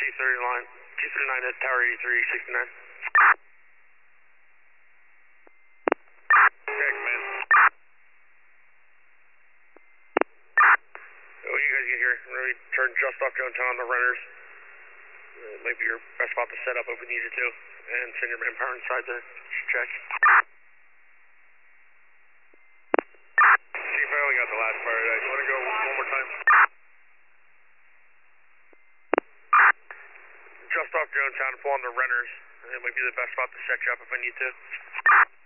239 at Tower 8369. Okay, command. When you guys get here, really turn just off Jonestown on the runners. It might be your best spot to set up if we needed to, and send your manpower inside to check. Chief, I only got the last part of that. You want to go one more time? Just off Jonestown, pull on the runners. It might be the best spot to set you up if I need to.